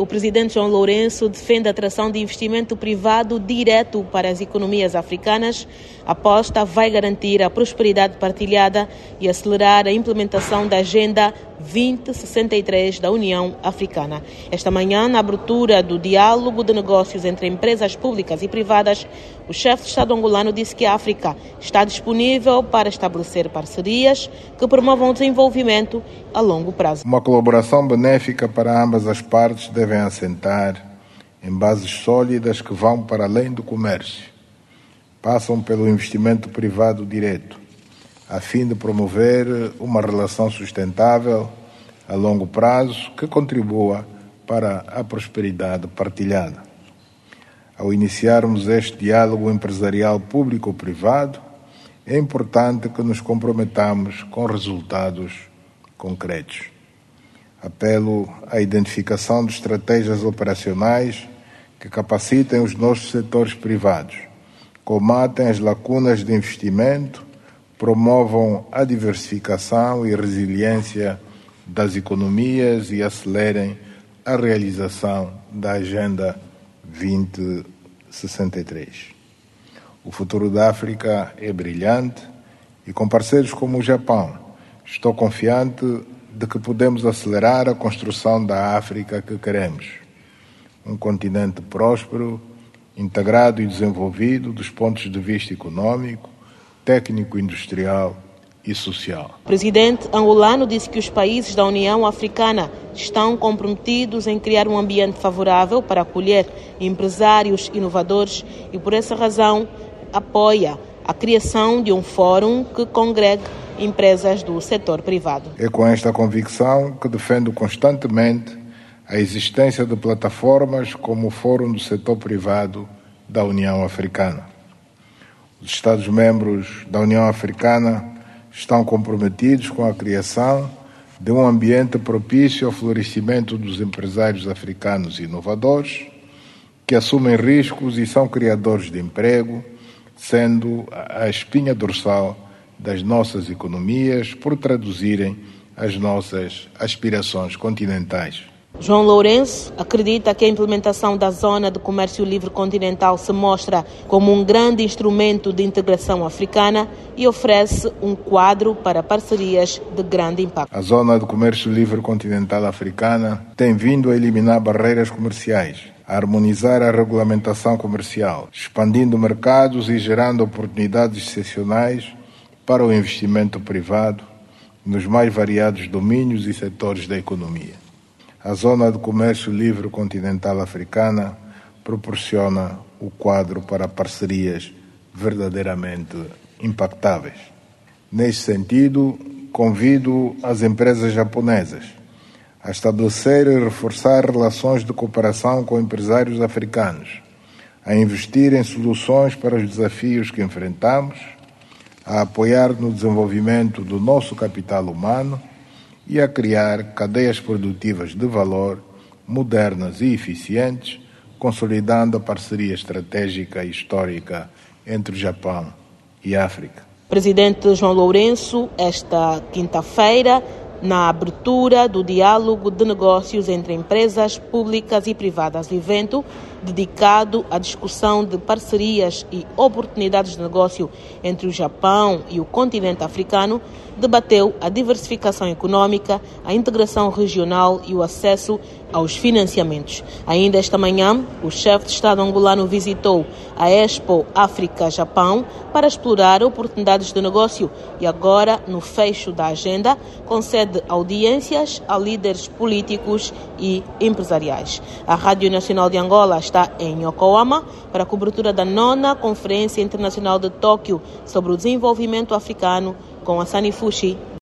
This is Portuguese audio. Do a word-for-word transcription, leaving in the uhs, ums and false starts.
O presidente João Lourenço defende a atração de investimento privado direto para as economias africanas. A aposta vai garantir a prosperidade partilhada e acelerar a implementação da Agenda vinte sessenta e três da União Africana. Esta manhã, na abertura do diálogo de negócios entre empresas públicas e privadas, o chefe de Estado angolano disse que a África está disponível para estabelecer parcerias que promovam o desenvolvimento a longo prazo. Uma colaboração benéfica para ambas as partes devem assentar em bases sólidas que vão para além do comércio. Passam pelo investimento privado direto, a fim de promover uma relação sustentável a longo prazo que contribua para a prosperidade partilhada. Ao iniciarmos este diálogo empresarial público-privado, é importante que nos comprometamos com resultados concretos. Apelo à identificação de estratégias operacionais que capacitem os nossos setores privados, combatem as lacunas de investimento, promovam a diversificação e resiliência das economias e acelerem a realização da Agenda vinte sessenta e três. O futuro da África é brilhante e, com parceiros como o Japão, estou confiante de que podemos acelerar a construção da África que queremos. Um continente próspero, integrado e desenvolvido dos pontos de vista econômico, técnico-industrial e social. O presidente angolano disse que os países da União Africana estão comprometidos em criar um ambiente favorável para acolher empresários inovadores e, por essa razão, apoia a criação de um fórum que congregue empresas do setor privado. É com esta convicção que defendo constantemente a existência de plataformas como o Fórum do Setor Privado da União Africana. Os Estados-membros da União Africana estão comprometidos com a criação de um ambiente propício ao florescimento dos empresários africanos inovadores, que assumem riscos e são criadores de emprego, sendo a espinha dorsal das nossas economias por traduzirem as nossas aspirações continentais. João Lourenço acredita que a implementação da Zona de Comércio Livre Continental se mostra como um grande instrumento de integração africana e oferece um quadro para parcerias de grande impacto. A Zona de Comércio Livre Continental Africana tem vindo a eliminar barreiras comerciais, a harmonizar a regulamentação comercial, expandindo mercados e gerando oportunidades excepcionais para o investimento privado nos mais variados domínios e setores da economia. A Zona de Comércio Livre Continental Africana proporciona o quadro para parcerias verdadeiramente impactáveis. Neste sentido, convido as empresas japonesas a estabelecer e reforçar relações de cooperação com empresários africanos, a investir em soluções para os desafios que enfrentamos, a apoiar no desenvolvimento do nosso capital humano e a criar cadeias produtivas de valor modernas e eficientes, consolidando a parceria estratégica e histórica entre o Japão e a África. Presidente João Lourenço, esta quinta-feira, na abertura do diálogo de negócios entre empresas públicas e privadas, evento dedicado à discussão de parcerias e oportunidades de negócio entre o Japão e o continente africano, debateu a diversificação econômica, a integração regional e o acesso aos financiamentos. Ainda esta manhã, o chefe de Estado angolano visitou a Expo África-Japão para explorar oportunidades de negócio e agora, no fecho da agenda, concede audiências a líderes políticos e empresariais. A Rádio Nacional de Angola está em Yokohama para a cobertura da nona Conferência Internacional de Tóquio sobre o Desenvolvimento Africano com a Sanifushi.